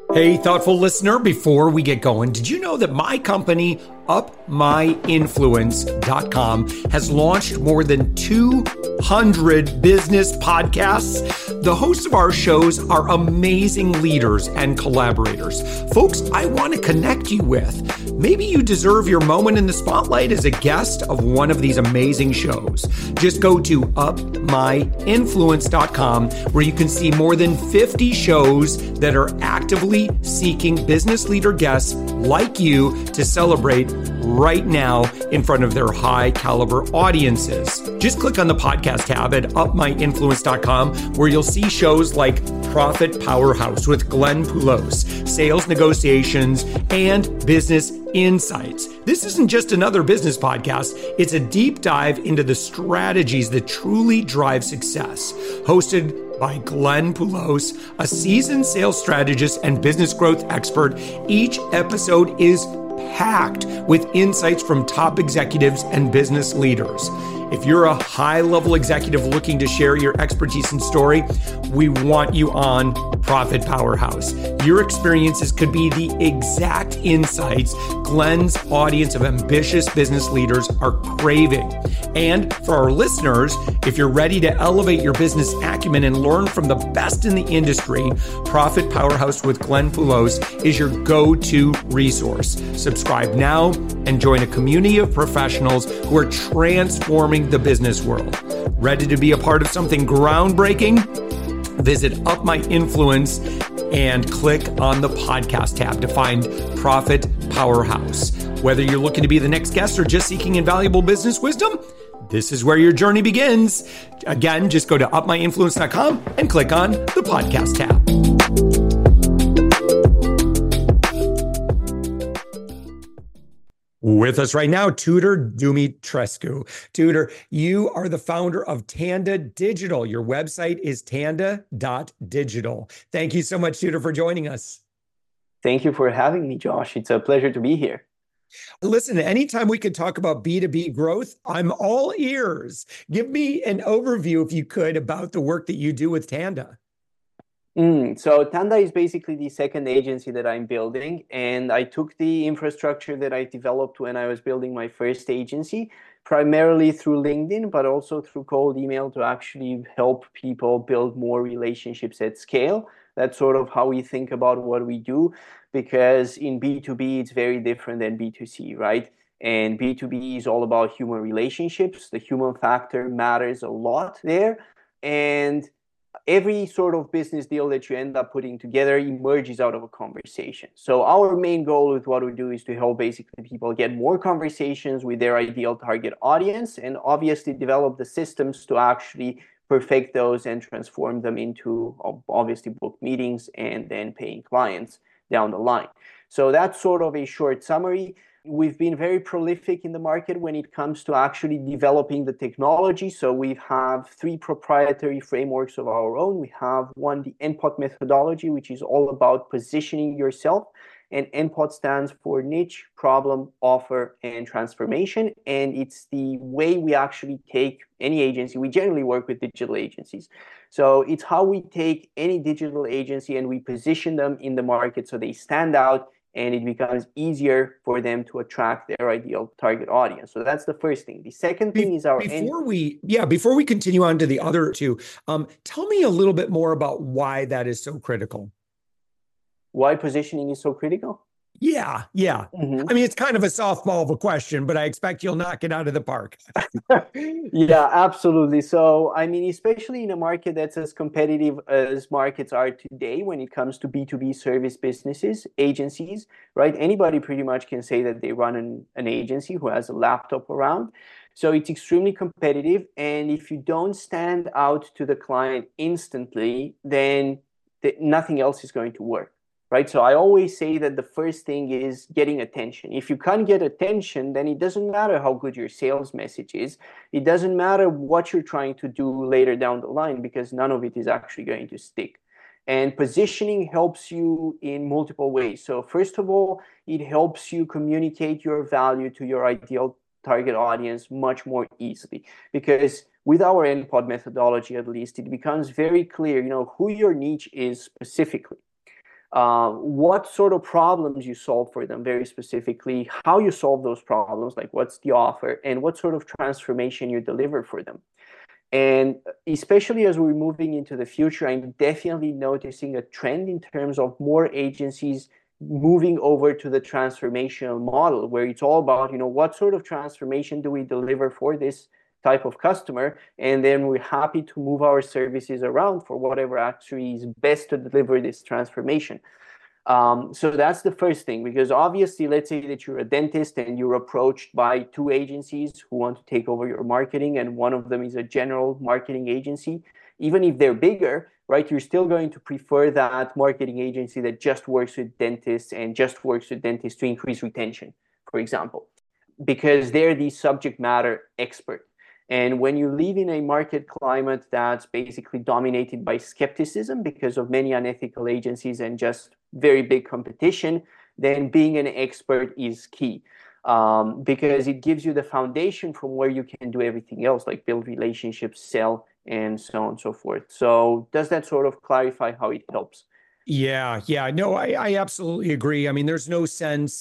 Hey, thoughtful listener, before we get going, did you know that my company, UpMyInfluence.com, has launched more than 200 business podcasts? The hosts of our shows are amazing leaders and collaborators, folks I want to connect you with. Maybe you deserve your moment in the spotlight as a guest of one of these amazing shows. Just go to UpMyInfluence.com, where you can see more than 50 shows that are actively seeking business leader guests like you to celebrate right now in front of their high caliber audiences. Just click on the podcast tab at upmyinfluence.com, where you'll see shows like Profit Powerhouse with Glenn Poulos, Sales Negotiations, and Business Insights. This isn't just another business podcast. It's a deep dive into the strategies that truly drive success. Hosted by Glenn Poulos, a seasoned sales strategist and business growth expert, each episode is packed with insights from top executives and business leaders. If you're a high-level executive looking to share your expertise and story, we want you on Profit Powerhouse. Your experiences could be the exact insights Glenn's audience of ambitious business leaders are craving. And for our listeners, if you're ready to elevate your business acumen and learn from the best in the industry, Profit Powerhouse with Glenn Poulos is your go-to resource. Subscribe now and join a community of professionals who are transforming the business world. Ready to be a part of something groundbreaking? Visit Up My Influence and click on the podcast tab to find Profit Powerhouse. Whether you're looking to be the next guest or just seeking invaluable business wisdom, this is where your journey begins. Again, just go to upmyinfluence.com and click on the podcast tab. With us right now, Tudor Dumitrescu. Tudor, you are the founder of Tanda Digital. Your website is tanda.digital. Thank you so much, Tudor, for joining us. Thank you for having me, Josh. It's a pleasure to be here. Listen, anytime we could talk about B2B growth, I'm all ears. Give me an overview, if you could, about the work that you do with Tanda. So Tanda is basically the second agency that I'm building, and I took the infrastructure that I developed when I was building my first agency, primarily through LinkedIn, but also through cold email to actually help people build more relationships at scale. That's sort of how we think about what we do, because in B2B, it's very different than B2C, right? And B2B is all about human relationships. The human factor matters a lot there. And every sort of business deal that you end up putting together emerges out of a conversation. So our main goal with what we do is to help basically people get more conversations with their ideal target audience, and obviously develop the systems to actually perfect those and transform them into obviously book meetings and then paying clients down the line. So that's sort of a short summary. We've been very prolific in the market when it comes to actually developing the technology. So we have 3 proprietary frameworks of our own. We have one, the NPOT methodology, which is all about positioning yourself. And NPOT stands for niche, problem, offer, and transformation. And it's the way we actually take any agency. We generally work with digital agencies. So it's how we take any digital agency and we position them in the market so they stand out, and it becomes easier for them to attract their ideal target audience. So that's the first thing. The second thing is before we continue on to the other two, tell me a little bit more about why that is so critical. Why positioning is so critical? Yeah. Mm-hmm. I mean, it's kind of a softball of a question, but I expect you'll knock it out of the park. Yeah, absolutely. So, I mean, especially in a market that's as competitive as markets are today when it comes to B2B service businesses, agencies, right? Anybody pretty much can say that they run an agency who has a laptop around. So it's extremely competitive. And if you don't stand out to the client instantly, then nothing else is going to work. Right. So I always say that the first thing is getting attention. If you can't get attention, then it doesn't matter how good your sales message is. It doesn't matter what you're trying to do later down the line, because none of it is actually going to stick. And positioning helps you in multiple ways. So first of all, it helps you communicate your value to your ideal target audience much more easily, because with our NPOT methodology, at least, it becomes very clear, who your niche is specifically. what sort of problems you solve for them very specifically, how you solve those problems, like what's the offer, and what sort of transformation you deliver for them. And especially as we're moving into the future, I'm definitely noticing a trend in terms of more agencies moving over to the transformational model, where it's all about, what sort of transformation do we deliver for this type of customer? And then we're happy to move our services around for whatever actually is best to deliver this transformation. So that's the first thing, because obviously, let's say that you're a dentist and you're approached by two agencies who want to take over your marketing, and one of them is a general marketing agency. Even if they're bigger, right, you're still going to prefer that marketing agency that just works with dentists and just works with dentists to increase retention, for example, because they're the subject matter expert. And when you live in a market climate that's basically dominated by skepticism because of many unethical agencies and just very big competition, then being an expert is key, because it gives you the foundation from where you can do everything else, like build relationships, sell, and so on and so forth. So does that sort of clarify how it helps? Yeah. No, I absolutely agree. I mean, there's no sense,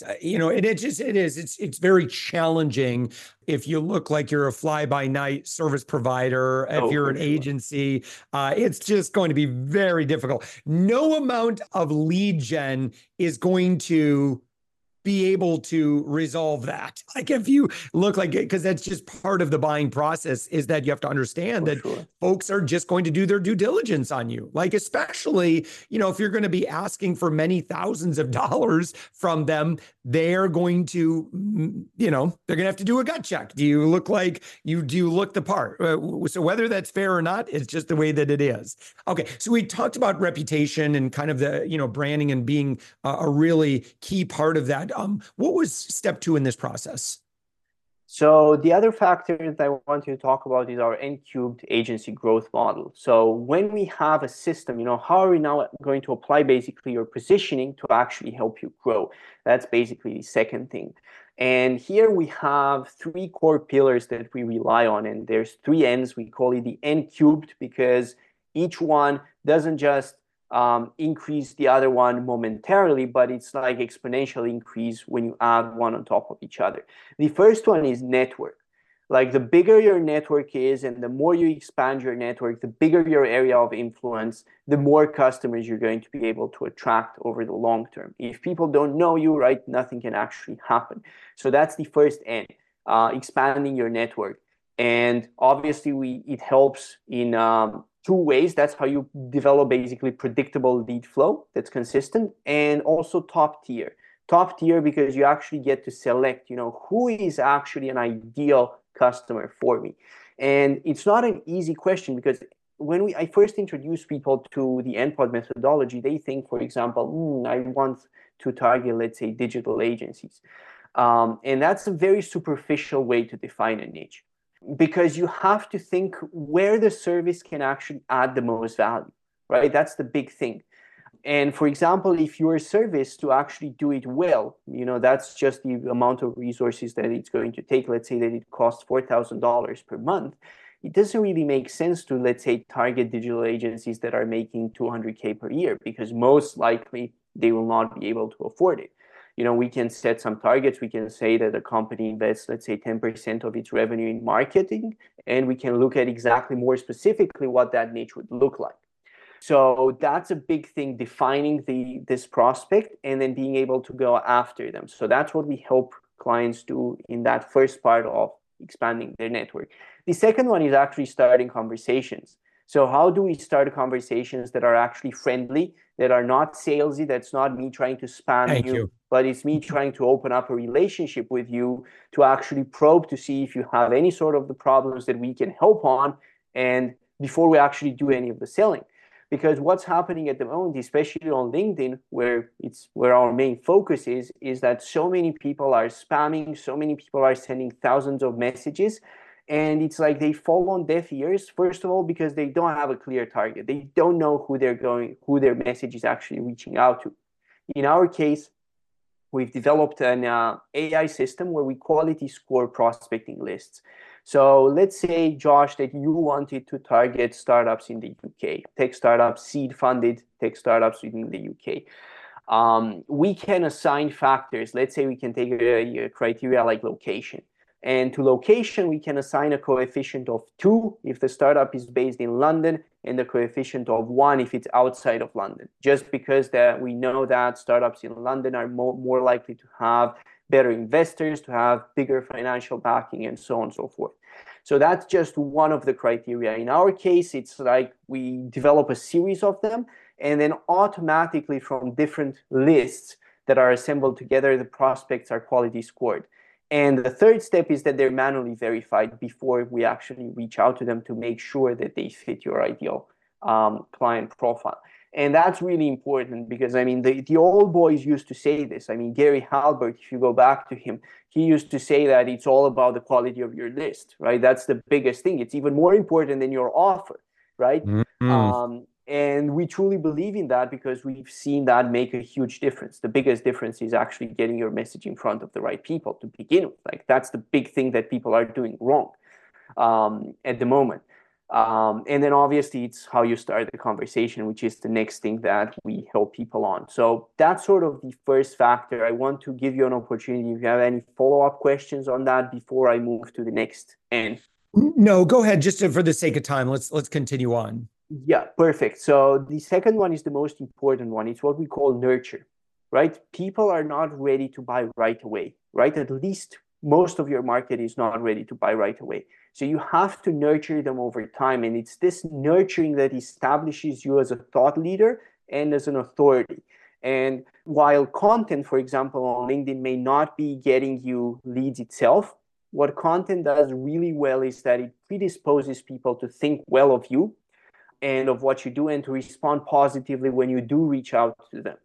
it's very challenging if you look like you're a fly-by-night service provider, if you're an agency, it's just going to be very difficult. No amount of lead gen is going to be able to resolve that. Like if you look like it, because that's just part of the buying process, is that you have to understand that folks are just going to do their due diligence on you. Like, especially, if you're going to be asking for many thousands of dollars from them, they're going to, they're going to have to do a gut check. Do you look the part? So whether that's fair or not, it's just the way that it is. Okay. So we talked about reputation and kind of the, branding and being a really key part of that. What was step 2 in this process? So the other factor that I want to talk about is our N-cubed agency growth model. So when we have a system, how are we now going to apply basically your positioning to actually help you grow? That's basically the second thing. And here we have 3 core pillars that we rely on, and there's 3 N's. We call it the N-cubed because each one doesn't just increase the other one momentarily, but it's like exponential increase when you add one on top of each other. The first one is network. Like the bigger your network is and the more you expand your network, the bigger your area of influence, the more customers you're going to be able to attract over the long term. If people don't know you, right, nothing can actually happen. So that's the first N, expanding your network. And obviously it helps in 2 ways. That's how you develop basically predictable lead flow that's consistent, and also top tier. Top tier because you actually get to select, who is actually an ideal customer for me. And it's not an easy question, because when I first introduce people to the NPOD methodology, they think, for example, I want to target, let's say, digital agencies. And that's a very superficial way to define a niche, because you have to think where the service can actually add the most value, right? That's the big thing. And for example, if your service to actually do it well, that's just the amount of resources that it's going to take. Let's say that it costs $4,000 per month. It doesn't really make sense to, let's say, target digital agencies that are making $200K per year, because most likely they will not be able to afford it. We can set some targets. We can say that a company invests, let's say, 10% of its revenue in marketing, and we can look at exactly more specifically what that niche would look like. So that's a big thing, defining this prospect and then being able to go after them. So that's what we help clients do in that first part of expanding their network. The second one is actually starting conversations. So how do we start conversations that are actually friendly, that are not salesy, that's not me trying to spam you, but it's me trying to open up a relationship with you to actually probe to see if you have any sort of the problems that we can help on, and before we actually do any of the selling. Because what's happening at the moment, especially on LinkedIn, where our main focus is that so many people are spamming, so many people are sending thousands of messages, and it's like they fall on deaf ears, first of all, because they don't have a clear target. They don't know who their message is actually reaching out to. In our case, we've developed an AI system where we quality score prospecting lists. So let's say, Josh, that you wanted to target startups in the UK, tech startups, seed-funded tech startups within the UK. We can assign factors. Let's say we can take a criteria like location. And to location, we can assign a coefficient of 2 if the startup is based in London, and a coefficient of 1 if it's outside of London, just because that we know that startups in London are more likely to have better investors, to have bigger financial backing, and so on and so forth. So that's just one of the criteria. In our case, it's like we develop a series of them, and then automatically from different lists that are assembled together, the prospects are quality scored. And the third step is that they're manually verified before we actually reach out to them to make sure that they fit your ideal client profile. And that's really important because, I mean, the old boys used to say this. I mean, Gary Halbert, if you go back to him, he used to say that it's all about the quality of your list, right? That's the biggest thing. It's even more important than your offer, right? Mm-hmm. And we truly believe in that because we've seen that make a huge difference. The biggest difference is actually getting your message in front of the right people to begin with. Like, that's the big thing that people are doing wrong at the moment. And then obviously it's how you start the conversation, which is the next thing that we help people on. So that's sort of the first factor. I want to give you an opportunity if you have any follow-up questions on that before I move to the next end. No, go ahead. Just for the sake of time, let's continue on. Yeah, perfect. So the second one is the most important one. It's what we call nurture, right? People are not ready to buy right away, right? At least most of your market is not ready to buy right away. So you have to nurture them over time. And it's this nurturing that establishes you as a thought leader and as an authority. And while content, for example, on LinkedIn may not be getting you leads itself, what content does really well is that it predisposes people to think well of you and of what you do and to respond positively when you do reach out to them.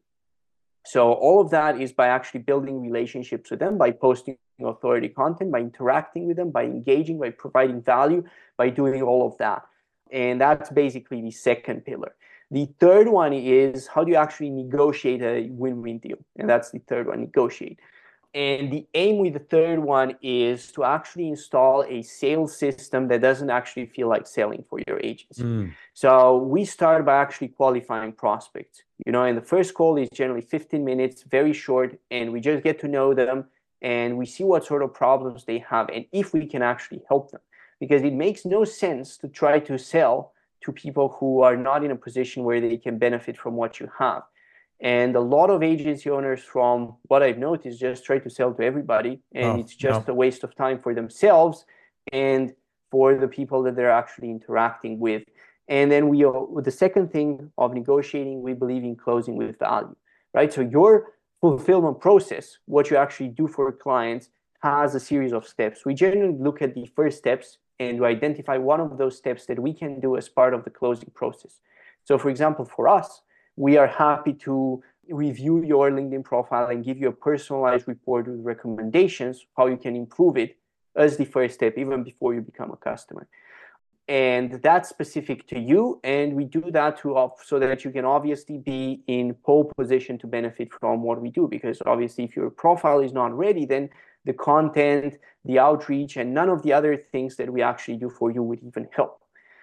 So all of that is by actually building relationships with them, by posting authority content, by interacting with them, by engaging, by providing value, by doing all of that. And that's basically the second pillar. The third one is how do you actually negotiate a win-win deal? And that's the third one, negotiate. And the aim with the third one is to actually install a sales system that doesn't actually feel like selling for your agency. So we start by actually qualifying prospects. You know, and the first call is generally 15 minutes, very short, and we just get to know them and we see what sort of problems they have and if we can actually help them. Because it makes no sense to try to sell to people who are not in a position where they can benefit from what you have. And a lot of agency owners, from what I've noticed, just try to sell to everybody. And it's just a waste of time for themselves and for the people that they're actually interacting with. And then with the second thing of negotiating, we believe in closing with value, right? So your fulfillment process, what you actually do for clients, has a series of steps. We generally look at the first steps and we identify one of those steps that we can do as part of the closing process. So for example, for us, we are happy to review your LinkedIn profile and give you a personalized report with recommendations, how you can improve it as the first step, even before you become a customer. And that's specific to you. And we do that so that you can obviously be in pole position to benefit from what we do. Because obviously, if your profile is not ready, then the content, the outreach, and none of the other things that we actually do for you would even help.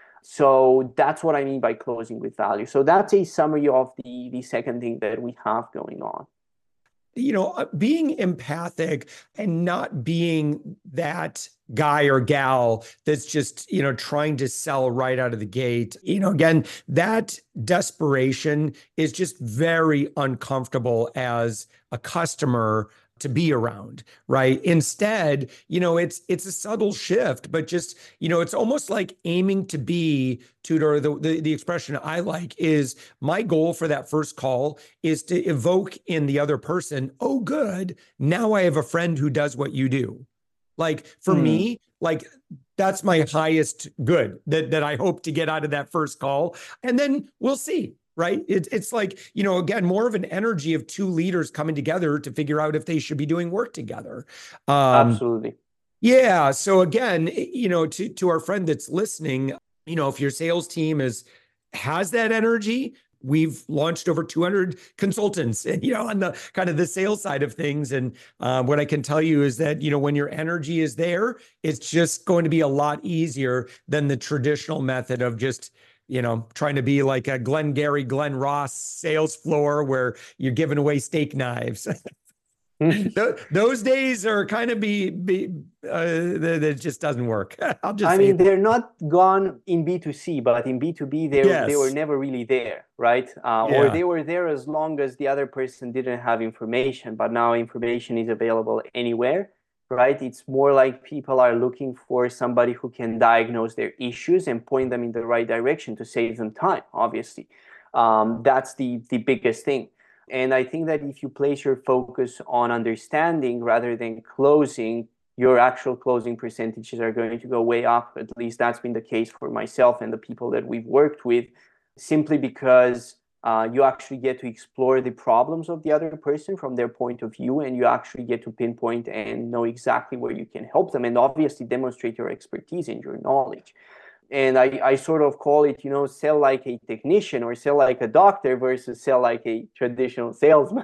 So that's what I mean by closing with value. So that's a summary of the second thing that we have going on. You know, being empathic and not being that guy or gal that's just, you know, trying to sell right out of the gate. You know, again, that desperation is just very uncomfortable as a customer to be around, right? Instead, you know, it's a subtle shift, but just, you know, it's almost like aiming to be, Tudor, the expression I like is my goal for that first call is to evoke in the other person, oh, good, now I have a friend who does what you do. Like for me, like that's my highest good that I hope to get out of that first call. And then we'll see. Right. It's like, you know, again, more of an energy of two leaders coming together to figure out if they should be doing work together. Absolutely. Yeah. So again, you know, to our friend that's listening, you know, if your sales team has that energy, we've launched over 200 consultants, you know, on the kind of the sales side of things. And what I can tell you is that, you know, when your energy is there, it's just going to be a lot easier than the traditional method of just trying to be like a Glenn Ross sales floor where you're giving away steak knives. Those days are kind of that just doesn't work. They're not gone in B2C, but in B2B, they were never really there, right? Or they were there as long as the other person didn't have information, but now information is available anywhere, right? It's more like people are looking for somebody who can diagnose their issues and point them in the right direction to save them time, obviously. That's the biggest thing. And I think that if you place your focus on understanding rather than closing, your actual closing percentages are going to go way up. At least that's been the case for myself and the people that we've worked with, simply because you actually get to explore the problems of the other person from their point of view, and you actually get to pinpoint and know exactly where you can help them, and obviously demonstrate your expertise and your knowledge. And I sort of call it, sell like a technician or sell like a doctor versus sell like a traditional salesman.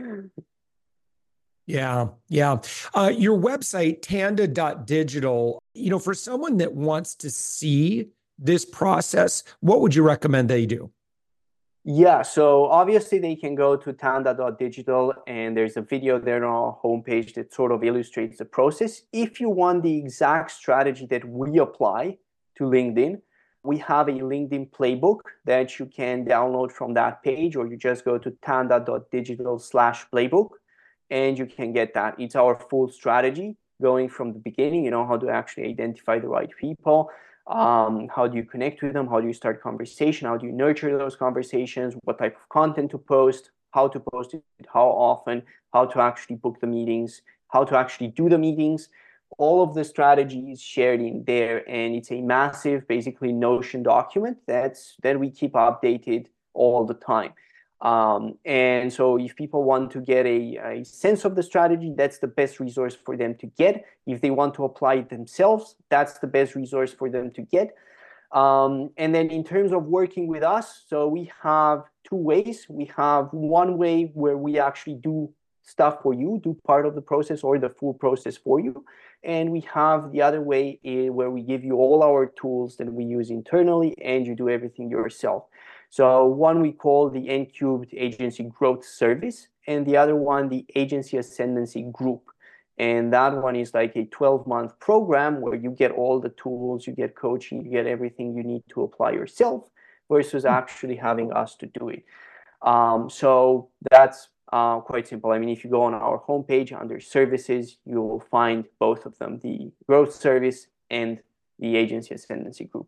Yeah. Your website, tanda.digital, for someone that wants to see this process, what would you recommend they do? Yeah, so obviously they can go to tanda.digital, and there's a video there on our homepage that sort of illustrates the process. If you want the exact strategy that we apply to LinkedIn, we have a LinkedIn playbook that you can download from that page, or you just go to tanda.digital/playbook and you can get that. It's our full strategy going from the beginning, how to actually identify the right people, how do you connect with them, how do you start conversation, how do you nurture those conversations, what type of content to post, how to post it, how often, how to actually book the meetings, how to actually do the meetings. All of the strategy is shared in there, and it's a massive, basically, Notion document that we keep updated all the time. And so if people want to get a sense of the strategy, that's the best resource for them to get. If they want to apply it themselves, that's the best resource for them to get. And then in terms of working with us, so we have two ways. We have one way where we actually do stuff for you, do part of the process or the full process for you. And we have the other way where we give you all our tools that we use internally, and you do everything yourself. So one we call the N-Cubed Agency Growth Service, and the other one, the Agency Ascendancy Group. And that one is like a 12-month program where you get all the tools, you get coaching, you get everything you need to apply yourself versus actually having us to do it. So that's quite simple. If you go on our homepage under services, you will find both of them, the growth service and the Agency Ascendancy Group.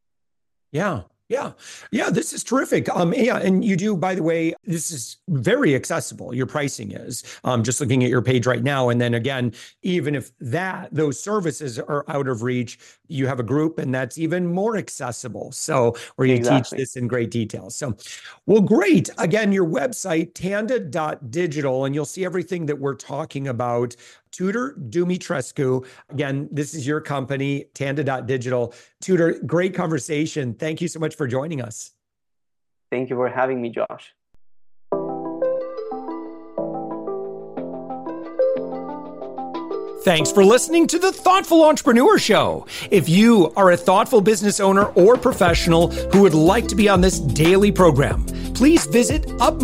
Yeah, this is terrific. And you do, by the way, this is very accessible. Your pricing is just looking at your page right now. And then again, even if those services are out of reach, you have a group, and that's even more accessible. So where you teach this in great detail. So, well, great. Again, your website, tanda.digital, and you'll see everything that we're talking about. Tudor Dumitrescu. Again, this is your company, tanda.digital. Tudor, great conversation. Thank you so much for joining us. Thank you for having me, Josh. Thanks for listening to the Thoughtful Entrepreneur Show. If you are a thoughtful business owner or professional who would like to be on this daily program, please visit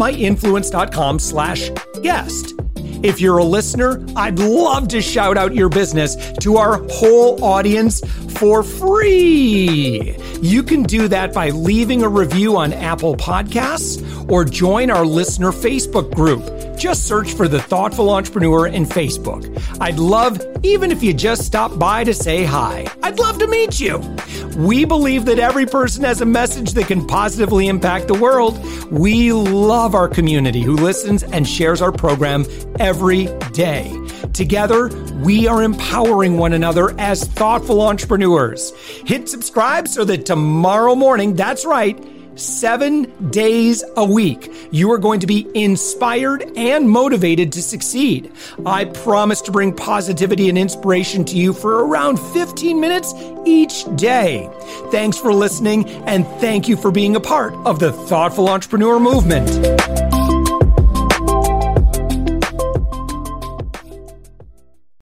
upmyinfluence.com/guest. If you're a listener, I'd love to shout out your business to our whole audience for free. You can do that by leaving a review on Apple Podcasts or join our listener Facebook group. Just search for The Thoughtful Entrepreneur in Facebook. I'd love, even if you just stop by to say hi, I'd love to meet you. We believe that every person has a message that can positively impact the world. We love our community who listens and shares our program every day. Together, we are empowering one another as thoughtful entrepreneurs. Hit subscribe so that tomorrow morning, that's right, 7 days a week, you are going to be inspired and motivated to succeed. I promise to bring positivity and inspiration to you for around 15 minutes each day. Thanks for listening, and thank you for being a part of the Thoughtful Entrepreneur Movement.